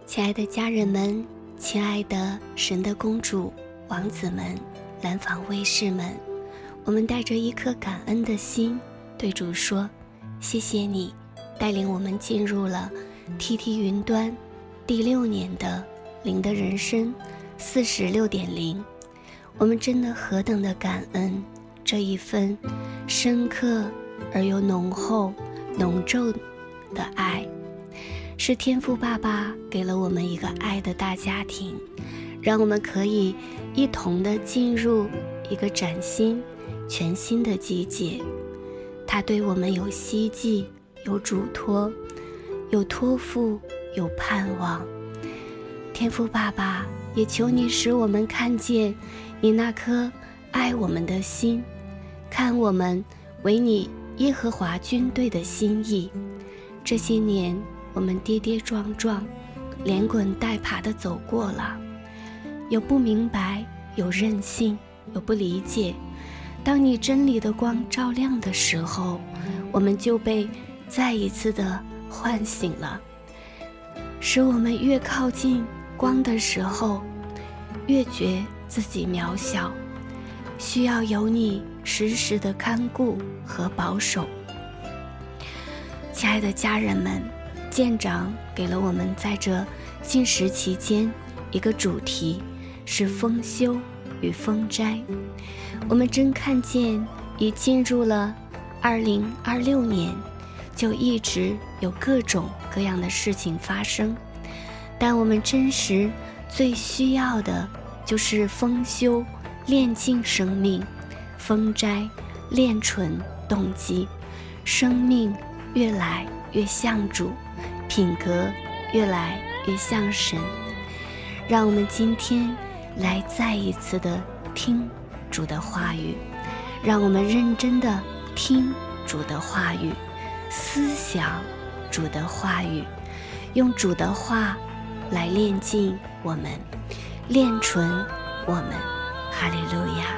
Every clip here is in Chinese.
亲爱的家人们，亲爱的神的公主、王子们、蓝坊卫士们，我们带着一颗感恩的心对主说，谢谢你带领我们进入了 TT 云端第6年的灵的人生 46.0， 我们真的何等的感恩这一份深刻而又浓厚浓重的爱，是天父爸爸给了我们一个爱的大家庭，让我们可以一同的进入一个崭新全新的季节。他对我们有希冀，有嘱托，有托付，有盼望。天父爸爸，也求你使我们看见你那颗爱我们的心，看我们为你耶和华军队的心意。这些年我们跌跌撞撞，连滚带爬地走过了，有不明白，有任性，有不理解。当你真理的光照亮的时候，我们就被再一次的唤醒了，使我们越靠近光的时候，越觉自己渺小，需要有你时时的看顾和保守。亲爱的家人们，舰长给了我们在这禁食期间一个主题，是丰收与丰斋。我们真看见已进入了2026年，就一直有各种各样的事情发生，但我们真实最需要的就是丰收炼净生命，丰斋炼纯动机，生命越来越像主，品格越来越像神。让我们今天来再一次的听主的话语，让我们认真的听主的话语，思想主的话语，用主的话来炼净我们，炼纯我们。哈利路亚。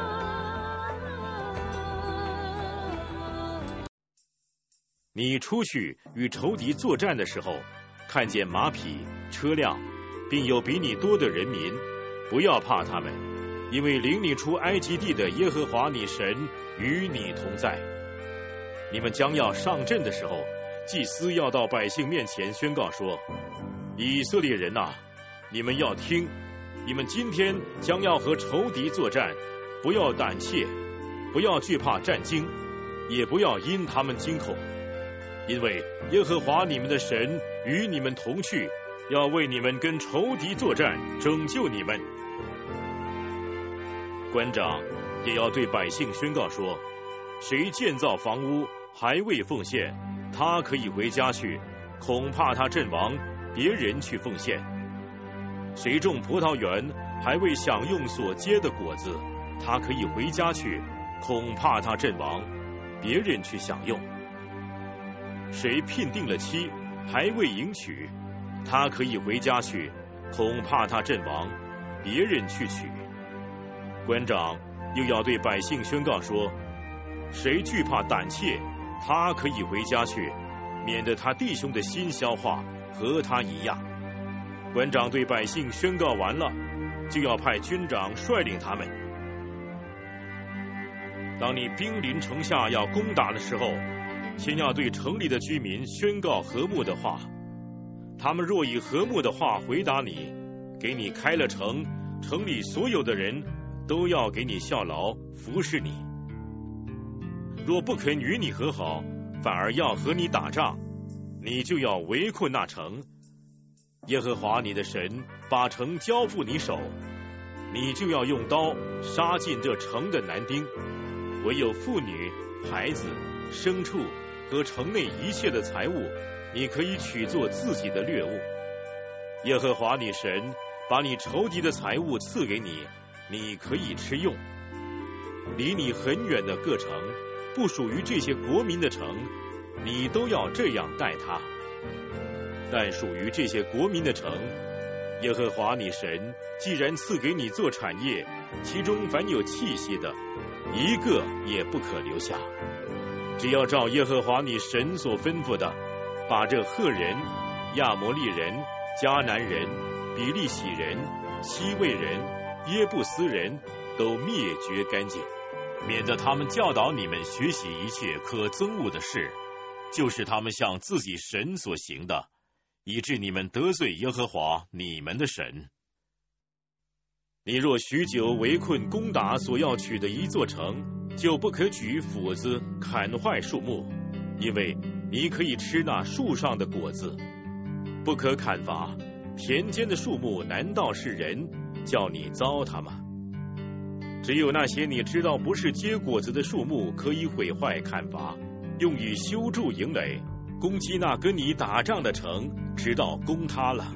你出去与仇敌作战的时候，看见马匹、车辆，并有比你多的人民，不要怕他们，因为领你出埃及地的耶和华你神与你同在。你们将要上阵的时候，祭司要到百姓面前宣告说，以色列人啊，你们要听，你们今天将要和仇敌作战，不要胆怯，不要惧怕战惊，也不要因他们惊恐，因为耶和华你们的神与你们同去，要为你们跟仇敌作战，拯救你们。官长也要对百姓宣告说，谁建造房屋还未奉献，他可以回家去，恐怕他阵亡，别人去奉献。谁种葡萄园还未享用所结的果子，他可以回家去，恐怕他阵亡，别人去享用。谁聘定了妻还未迎娶，他可以回家去，恐怕他阵亡，别人去娶。官长又要对百姓宣告说，谁惧怕胆怯，他可以回家去，免得他弟兄的心消化和他一样。官长对百姓宣告完了，就要派军长率领他们。当你兵临城下要攻打的时候，先要对城里的居民宣告和睦的话，他们若以和睦的话回答你，给你开了城，城里所有的人都要给你效劳服侍你。若不肯与你和好，反而要和你打仗，你就要围困那城。耶和华你的神把城交付你手，你就要用刀杀尽这城的男丁，唯有妇女、孩子、牲畜和城内一切的财物，你可以取作自己的掠物。耶和华你神把你仇敌的财物赐给你，你可以吃用。离你很远的各城，不属于这些国民的城，你都要这样待他。但属于这些国民的城，耶和华你神既然赐给你做产业，其中凡有气息的，一个也不可留下。只要照耶和华你神所吩咐的，把这赫人、亚摩利人、 迦南人、比利洗人、希未人、耶布斯人都灭绝干净，免得他们教导你们学习一切可憎恶的事，就是他们向自己神所行的，以致你们得罪耶和华你们的神。你若许久围困攻打所要取的一座城，就不可举斧子砍坏树木，因为你可以吃那树上的果子。不可砍伐田间的树木，难道是人叫你糟蹋吗？只有那些你知道不是结果子的树木，可以毁坏砍伐，用以修筑营垒，攻击那跟你打仗的城，直到攻它了。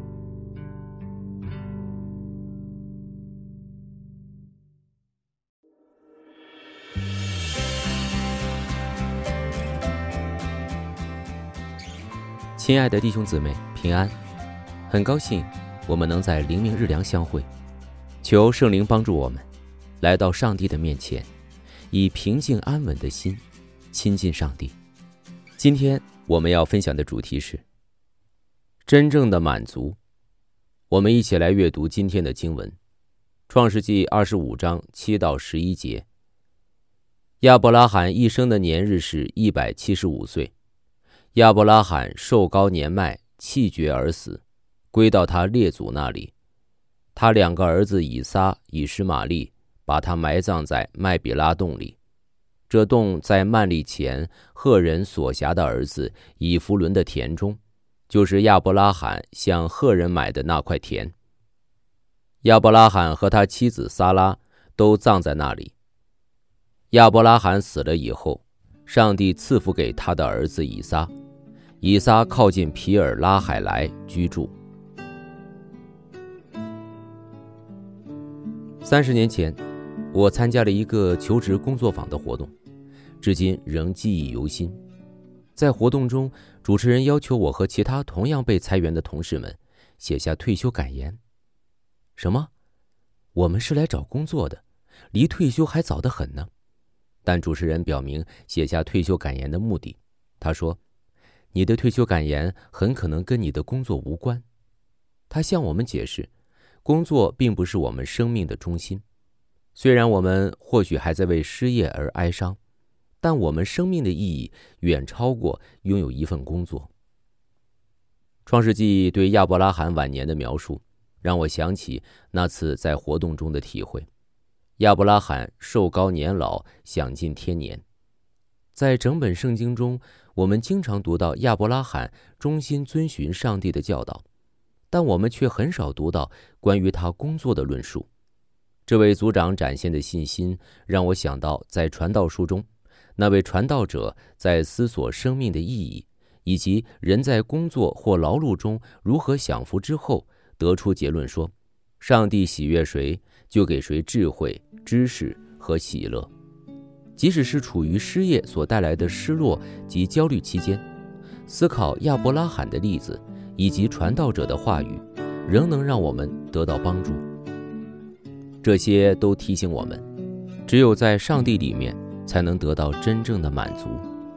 亲爱的弟兄姊妹，平安！很高兴我们能在灵命日粮相会，求圣灵帮助我们来到上帝的面前，以平静安稳的心亲近上帝。今天我们要分享的主题是真正的满足。我们一起来阅读今天的经文，创世纪25章7到11节。亚伯拉罕一生的年日是175岁。亚伯拉罕寿高年迈，气绝而死，归到他列祖那里。他2个儿子以撒、以实玛利把他埋葬在麦比拉洞里。这洞在幔利前赫人所辖的儿子以弗伦的田中，就是亚伯拉罕向赫人买的那块田。亚伯拉罕和他妻子撒拉都葬在那里。亚伯拉罕死了以后，上帝赐福给他的儿子以撒。以撒靠近皮尔拉海来居住。30年前，我参加了一个求职工作坊的活动，至今仍记忆犹新。在活动中，主持人要求我和其他同样被裁员的同事们写下退休感言。什么？我们是来找工作的，离退休还早得很呢。但主持人表明写下退休感言的目的。他说，你的退休感言很可能跟你的工作无关。他向我们解释，工作并不是我们生命的中心。虽然我们或许还在为失业而哀伤，但我们生命的意义远超过拥有一份工作。创世纪对亚伯拉罕晚年的描述，让我想起那次在活动中的体会。亚伯拉罕寿高年老，享尽天年。在整本圣经中，我们经常读到亚伯拉罕忠心遵循上帝的教导，但我们却很少读到关于他工作的论述。这位族长展现的信心让我想到在传道书中，那位传道者在思索生命的意义，以及人在工作或劳碌中如何享福之后，得出结论说，上帝喜悦谁，就给谁智慧、知识和喜乐。即使是处于失业所带来的失落及焦虑期间，思考亚伯拉罕的例子以及传道者的话语，仍能让我们得到帮助。这些都提醒我们，只有在上帝里面才能得到真正的满足。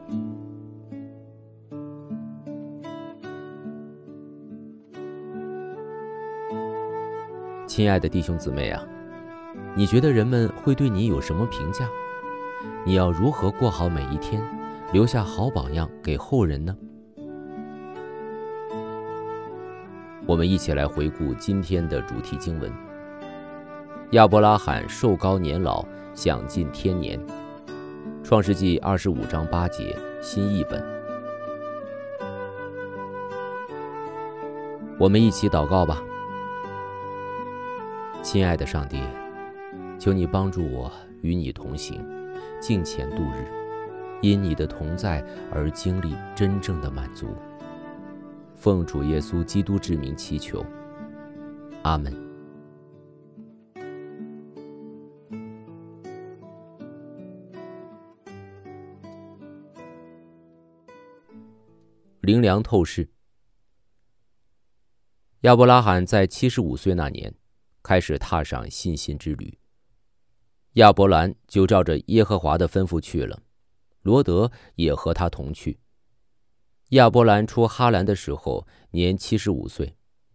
亲爱的弟兄姊妹啊，你觉得人们会对你有什么评价？你要如何过好每一天，留下好榜样给后人呢？我们一起来回顾今天的主题经文。亚伯拉罕寿高年老，享尽天年。创世纪25章8节，新译本。我们一起祷告吧。亲爱的上帝，求你帮助我与你同行，敬虔度日，因你的同在而经历真正的满足。奉主耶稣基督之名祈求，阿们。灵粮透视。亚伯拉罕在75岁那年开始踏上信心之旅。亚伯兰就照着耶和华的吩咐去了，罗德也和他同去。亚伯兰出哈兰的时候年75岁，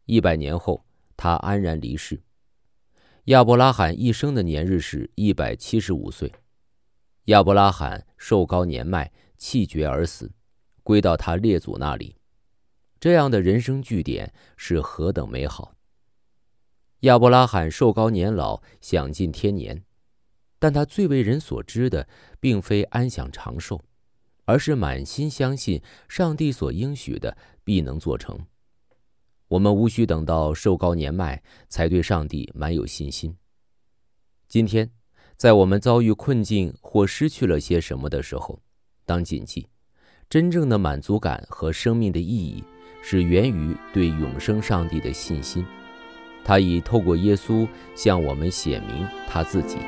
100年后，他安然离世。亚伯拉罕一生的年日是175岁。亚伯拉罕寿高年迈，气绝而死，归到他列祖那里。这样的人生据点是何等美好！亚伯拉罕寿高年老，享尽天年，但他最为人所知的，并非安享长寿，而是满心相信上帝所应许的必能做成。我们无需等到寿高年迈，才对上帝满有信心。今天，在我们遭遇困境或失去了些什么的时候，当谨记，真正的满足感和生命的意义，是源于对永生上帝的信心。他已透过耶稣向我们显明他自己。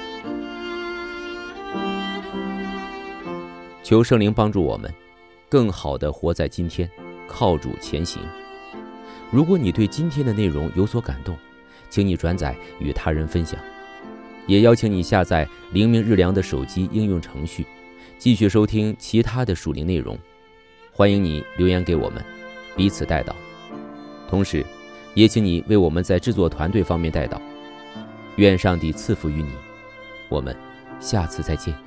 求圣灵帮助我们，更好地活在今天，靠主前行。如果你对今天的内容有所感动，请你转载与他人分享，也邀请你下载灵命日粮的手机应用程序，继续收听其他的属灵内容。欢迎你留言给我们，彼此代祷。同时也请你为我们在制作团队方面代祷。愿上帝赐福于你，我们下次再见。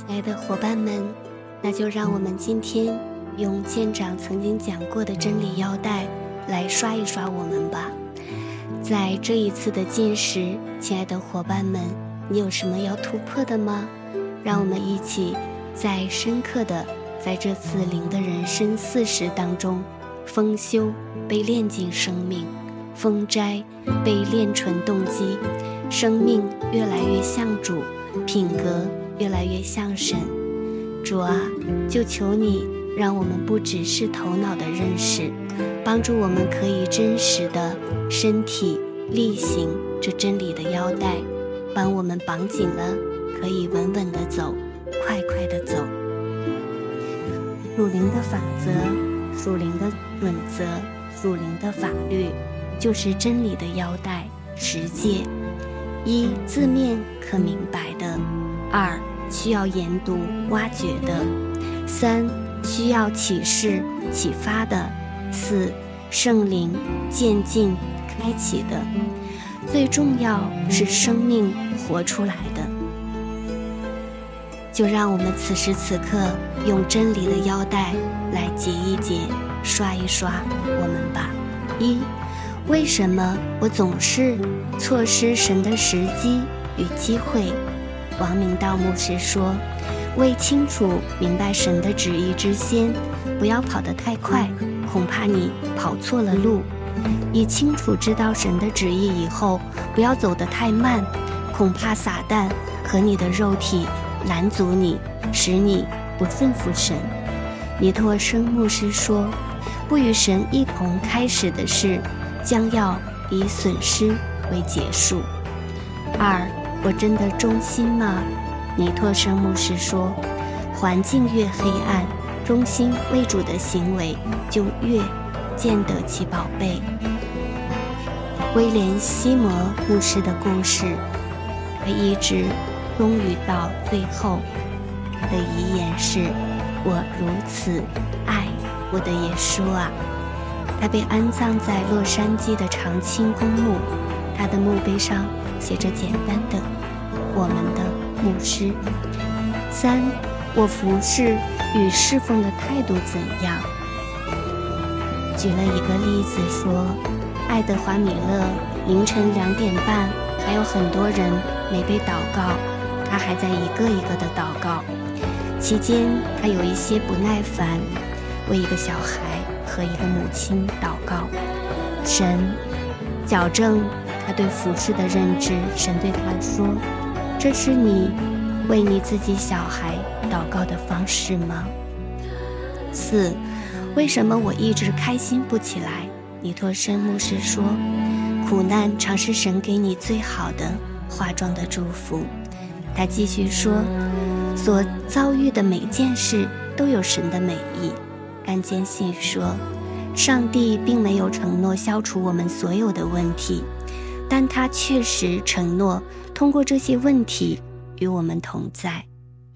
亲爱的伙伴们，那就让我们今天用舰长曾经讲过的真理腰带来刷一刷我们吧。在这一次的禁食，亲爱的伙伴们，你有什么要突破的吗？让我们一起在深刻的在这次灵的人生40当中，丰修被炼尽生命，丰斋被炼纯动机，生命越来越像主，品格越来越像神。主啊，就求你让我们不只是头脑的认识，帮助我们可以真实的身体力行这真理的腰带，帮我们绑紧了，可以稳稳的走，快快的走。属灵的法则，属灵的准则，属灵的法律，就是真理的腰带10戒。1、字面可明白的； 2、需要研读挖掘的； 3、需要启示启发的； 4、圣灵渐进开启的；最重要是生命活出来的。就让我们此时此刻用真理的腰带来解一解，刷一刷我们吧。1、为什么我总是错失神的时机与机会？王明道牧师说，未清楚明白神的旨意之先，不要跑得太快，恐怕你跑错了路；已清楚知道神的旨意以后，不要走得太慢，恐怕撒旦和你的肉体拦阻你，使你不顺服神。尼托生牧师说，不与神一同开始的事，将要以损失为结束。2、我真的忠心吗？尼托生牧师说，环境越黑暗，忠心为主的行为就越见得其宝贝。威廉西摩牧师的故事，他一直忠于到最后。他的遗言是，我如此爱我的耶稣啊。他被安葬在洛杉矶的长青公墓，他的墓碑上写着简单的，我们的牧师。3、我服侍与侍奉的态度怎样？举了一个例子说，爱德华米勒凌晨2点半还有很多人没被祷告，他还在一个一个的祷告。期间他有一些不耐烦，为一个小孩和一个母亲祷告。神矫正他对服侍的认知，神对他说，这是你为你自己小孩祷告的方式吗？4、为什么我一直开心不起来？尼托生牧师说，苦难常是神给你最好的化妆的祝福。他继续说，所遭遇的每件事都有神的美意。甘坚信说，上帝并没有承诺消除我们所有的问题，但他确实承诺通过这些问题与我们同在。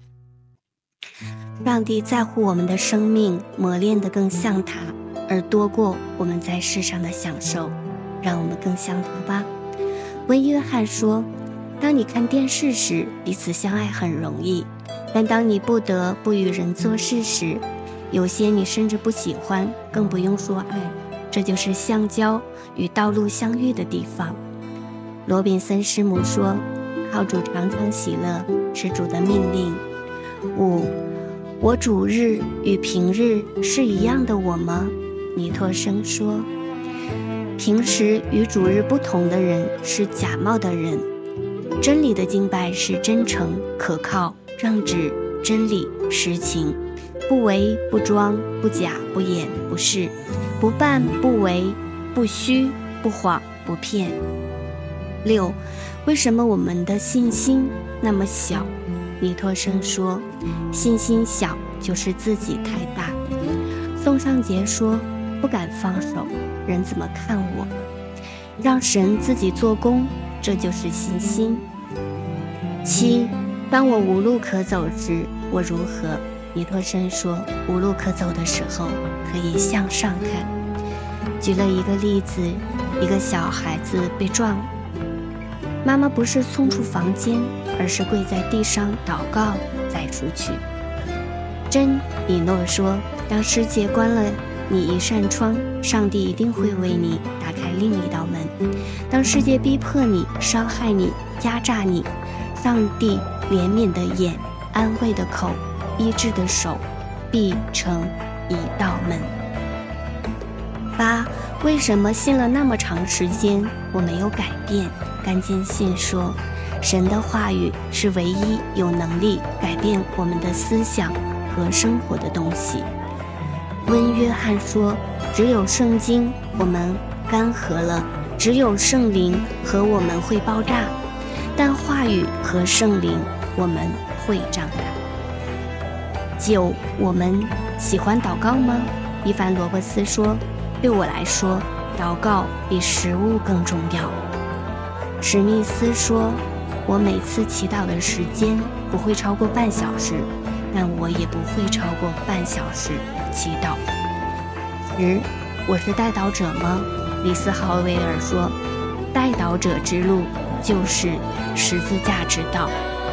上帝在乎我们的生命磨练得更像他，而多过我们在世上的享受，让我们更像他吧。温约翰说，当你看电视时，彼此相爱很容易，但当你不得不与人做事时，有些你甚至不喜欢，更不用说爱，这就是相交与道路相遇的地方。罗宾森师母说，靠主常常喜乐是主的命令。5、我主日与平日是一样的我吗？尼托生说，平时与主日不同的人是假冒的人。真理的敬拜是真诚、可靠、正直、真理、实情，不为、不装、不假、不掩、不饰，不办、不为、不虚、不谎、不骗。6、为什么我们的信心那么小？尼托生说，信心小就是自己太大。宋尚杰说，不敢放手，人怎么看我？让神自己做工，这就是信心。7、当我无路可走时，我如何？尼托生说，无路可走的时候，可以向上看。举了一个例子，一个小孩子被撞，妈妈不是冲出房间，而是跪在地上祷告， 再出去。真以诺说，当世界关了你一扇窗，上帝一定会为你打开另一道门。当世界逼迫你、伤害你、压榨你，上帝怜悯的眼、安慰的口、医治的手，必成一道门。8. 为什么信了那么长时间我没有改变？甘坚信说，神的话语是唯一有能力改变我们的思想和生活的东西。温约翰说，只有圣经我们干涸了，只有圣灵和我们会爆炸，但话语和圣灵我们会长大。9. 我们喜欢祷告吗？伊凡罗伯斯说，对我来说，祷告比食物更重要。史密斯说，我每次祈祷的时间不会超过半小时，但我也不会超过半小时祈祷。10. 我是代祷者吗？李斯豪威尔说，代祷者之路就是十字架之道。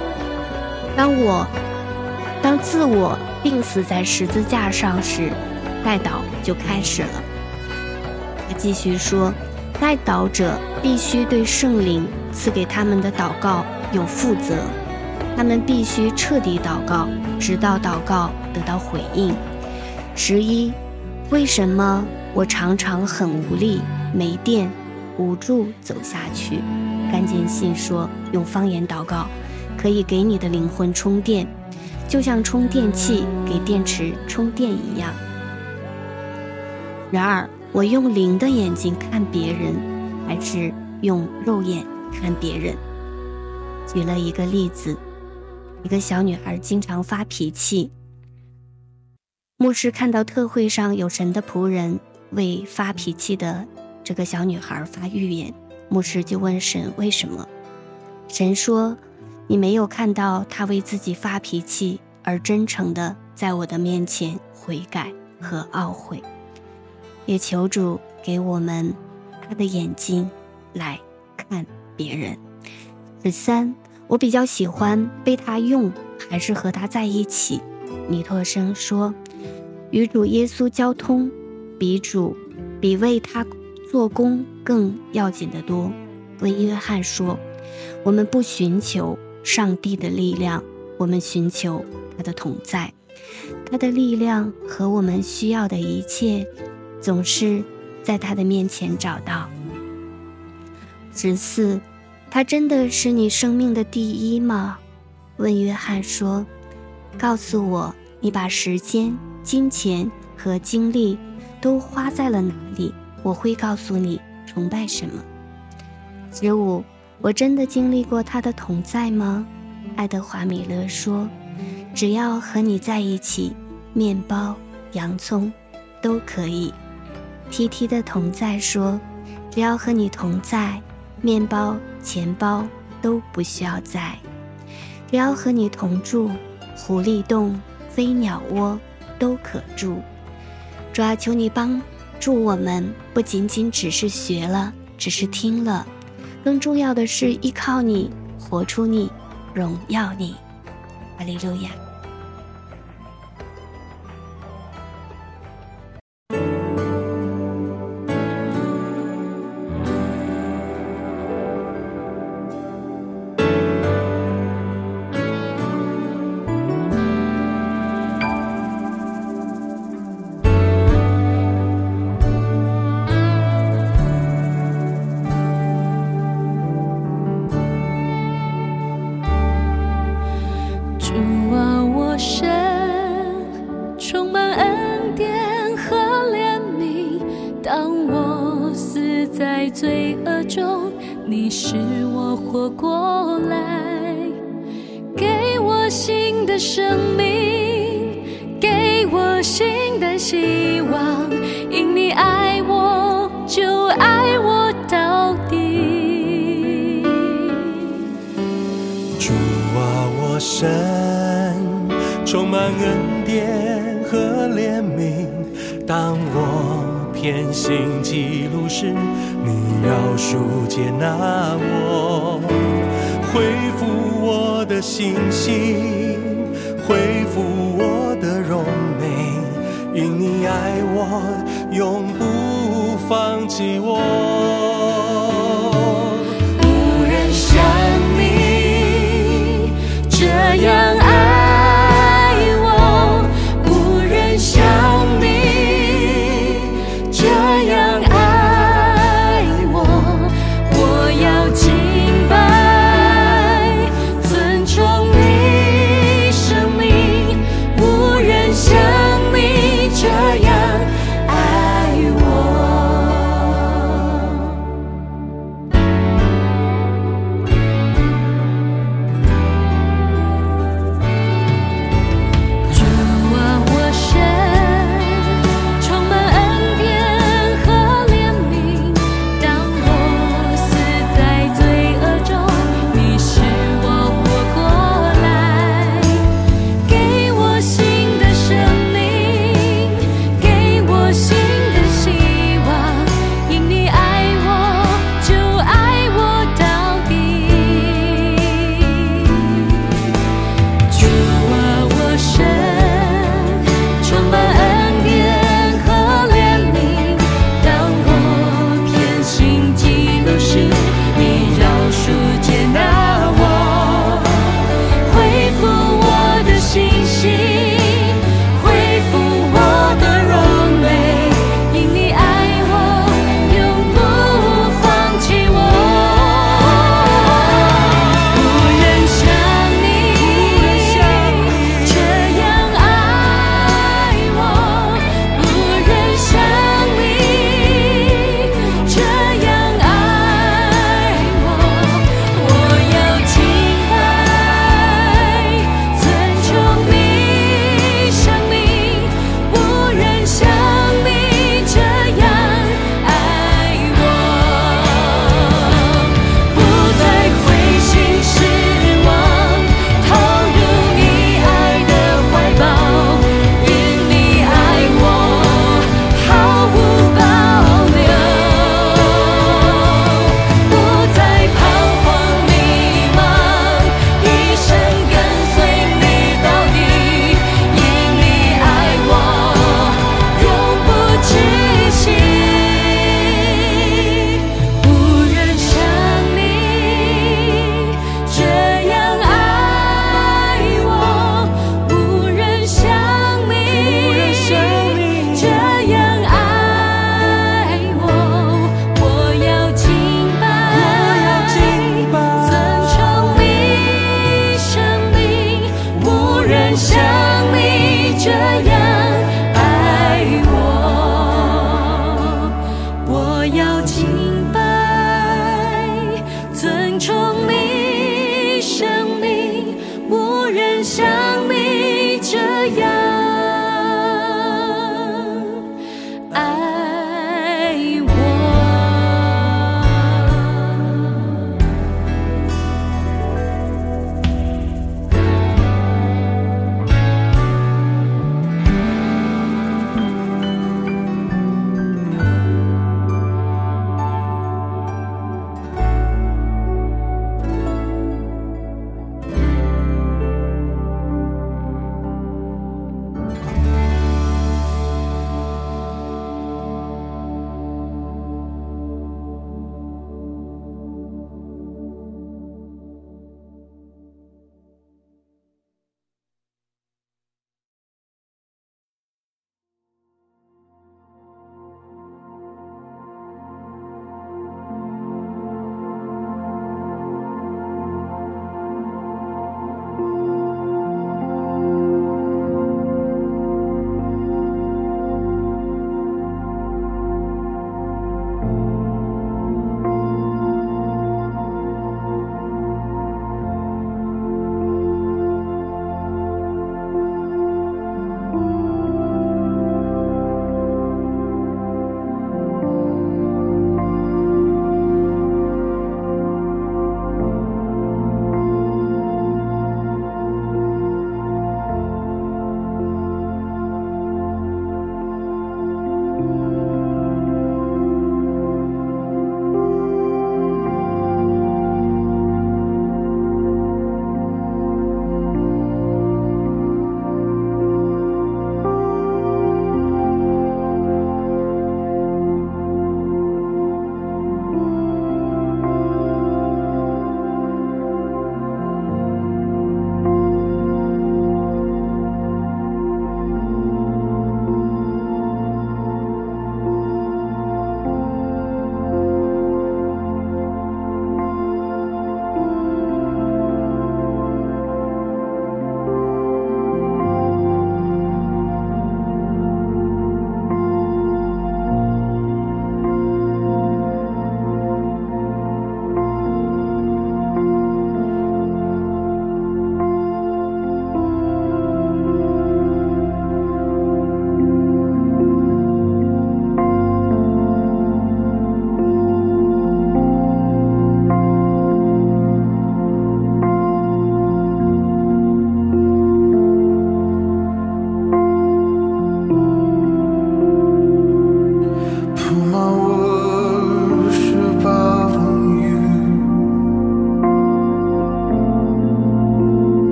当自我病死在十字架上时，代祷就开始了。他继续说，代祷者必须对圣灵赐给他们的祷告有负责，他们必须彻底祷告，直到祷告得到回应。11. 为什么我常常很无力、没电、无助走下去？甘坚信说，用方言祷告可以给你的灵魂充电，就像充电器给电池充电一样。然而，我用灵的眼睛看别人，还是用肉眼看别人？举了一个例子，一个小女孩经常发脾气。牧师看到特会上有神的仆人为发脾气的这个小女孩发预言，牧师就问神为什么。神说，你没有看到她为自己发脾气而真诚地在我的面前悔改和懊悔，也求主给我们他的眼睛来看别人。13. 我比较喜欢被他用还是和他在一起？尼托生说，与主耶稣交通比为他做工更要紧得多。温约翰说，我们不寻求上帝的力量，我们寻求他的同在，他的力量和我们需要的一切总是在他的面前找到。14. 他真的是你生命的第一吗？温约翰说，告诉我，你把时间、金钱和精力都花在了哪里，我会告诉你崇拜什么。15. 我真的经历过他的同在吗？爱德华米勒说，只要和你在一起，面包、洋葱都可以。TT 的同在说，只要和你同在，面包、钱包都不需要在。只要和你同住，狐狸洞、飞鸟窝都可住。主啊，求你帮助我们，不仅仅只是学了，只是听了，更重要的是依靠你，活出你，荣耀你。哈利路亚。 罪恶中，你使我活过来，给我新的生命，给我新的希望，因你爱我，就爱我到底。 主啊，我神，充满恩典和怜悯，当我偏行歧路时，你饶恕接纳我，恢复我的信心， 复我的荣美，因你爱我，永不放弃我。 无人像你这样爱我，无人像你这样爱我，我要敬拜尊崇你生命，无人像你这样爱我。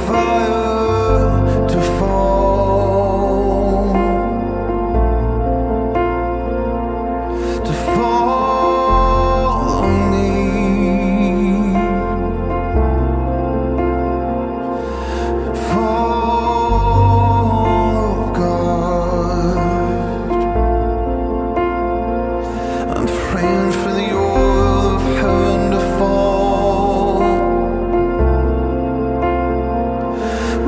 fire to fall on me. Fall, God, I'm praying for the oil of heaven to fall.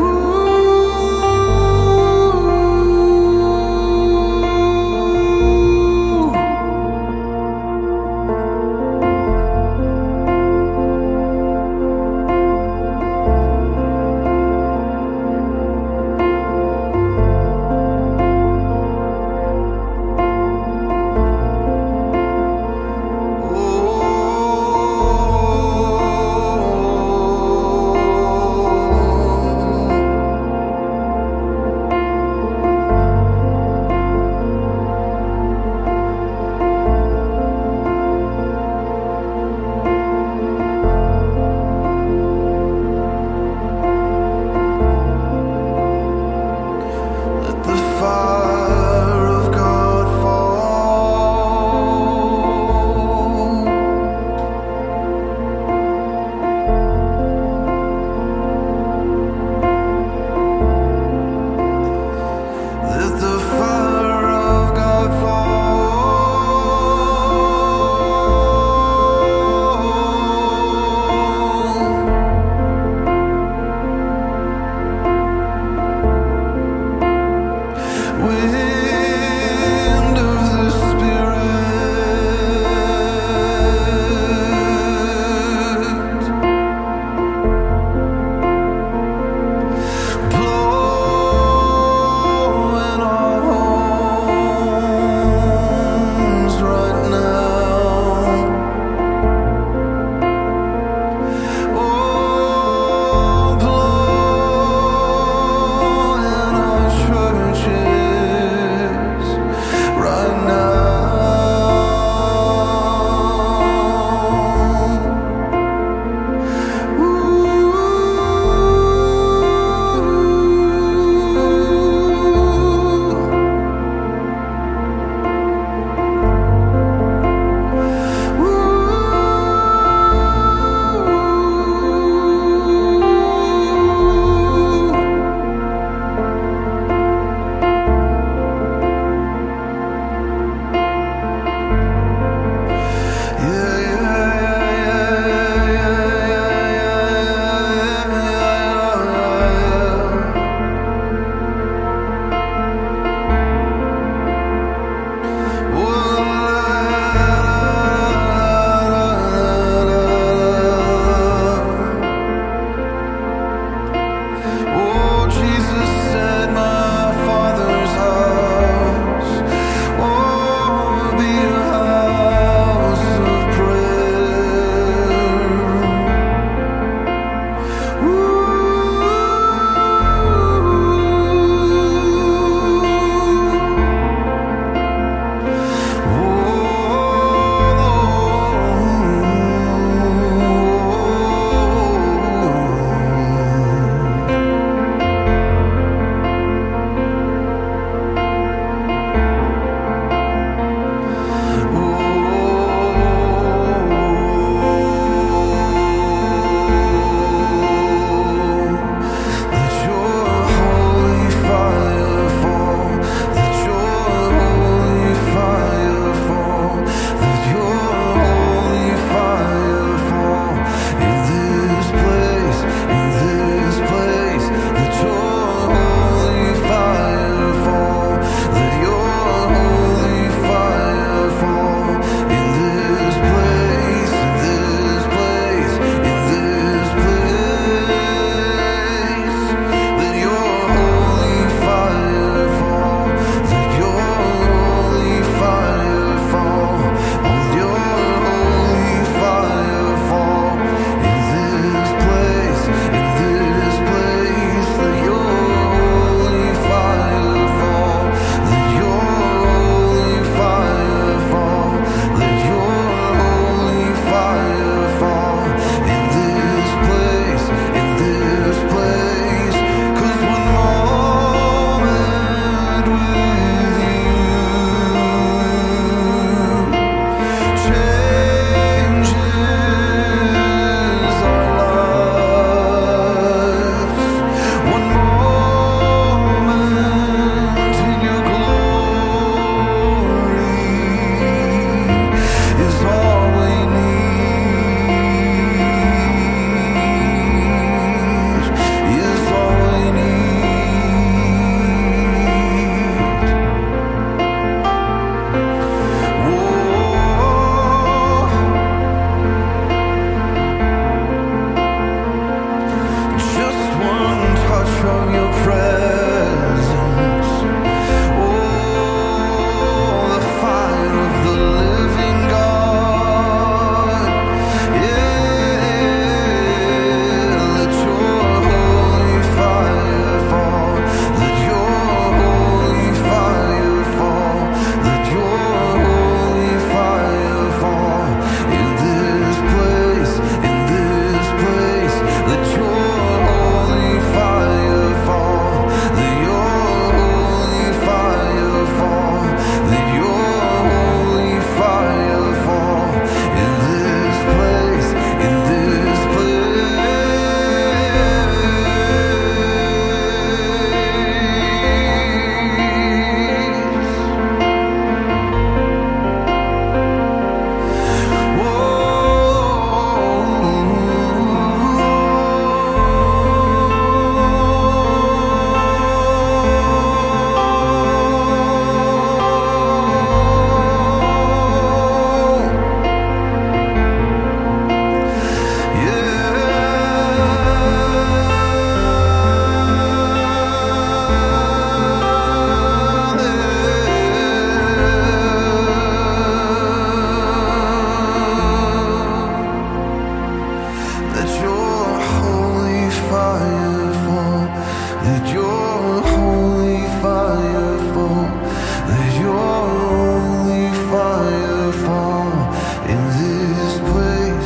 let your holy fire fall, let your holy fire fall, let your holy fire fall in this place,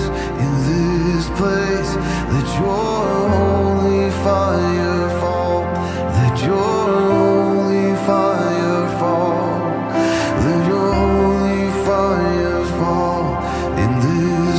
let your holy fire fall, let your holy fire fall, let your holy fire fall in this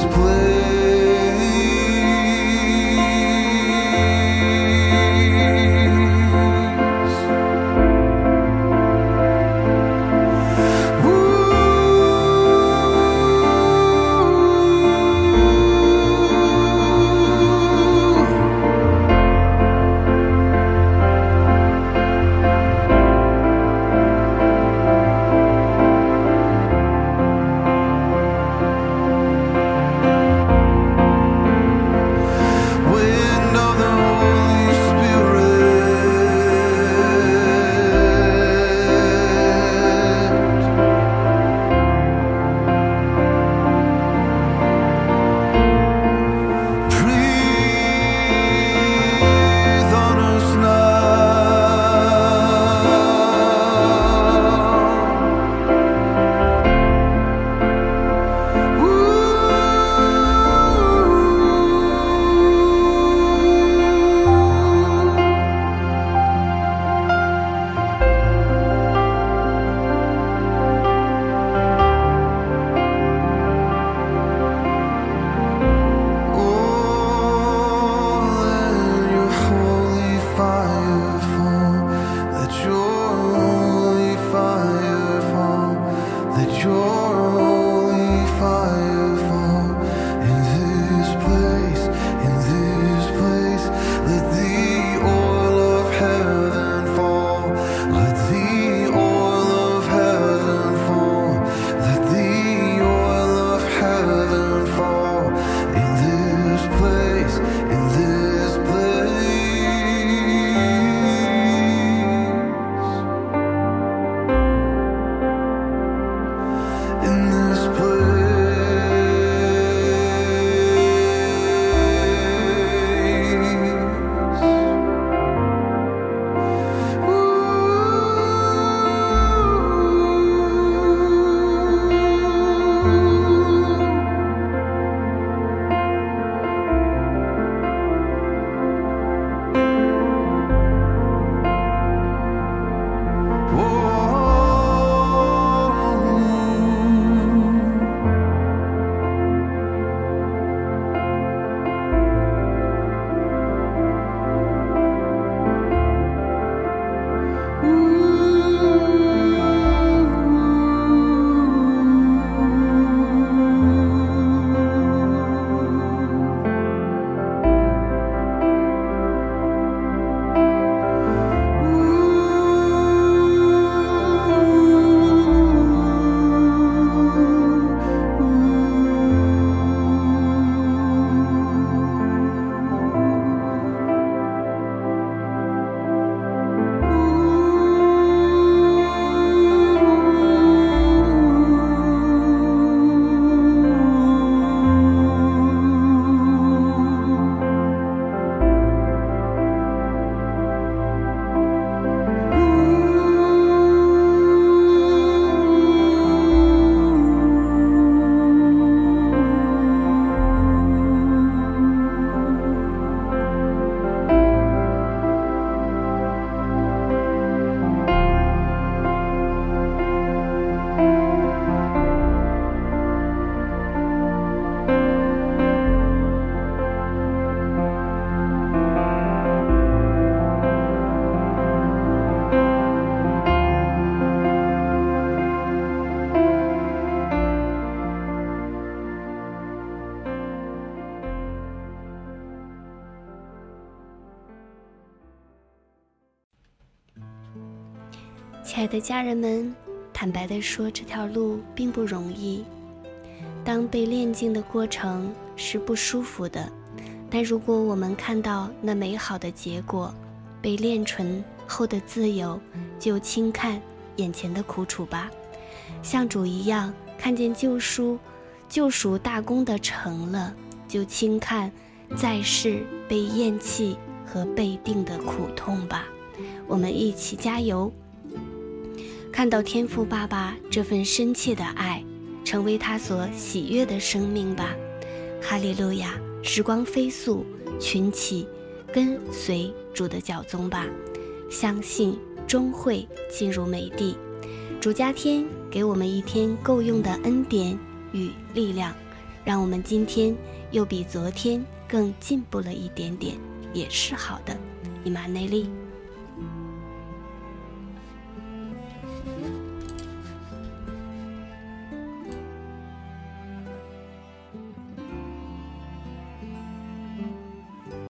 亲爱的家人们，坦白地说，这条路并不容易。当被炼净的过程是不舒服的，但如果我们看到那美好的结果，被炼纯后的自由，就轻看眼前的苦楚吧。像主一样，看见救赎大功的成了，就轻看在世被厌弃和被定的苦痛吧。我们一起加油，看到天父爸爸这份深切的爱，成为他所喜悦的生命吧。哈利路亚！时光飞速，群起，跟随主的脚踪吧，相信终会进入美地。主加添给我们一天够用的恩典与力量，让我们今天又比昨天更进步了一点点，也是好的。以马内利。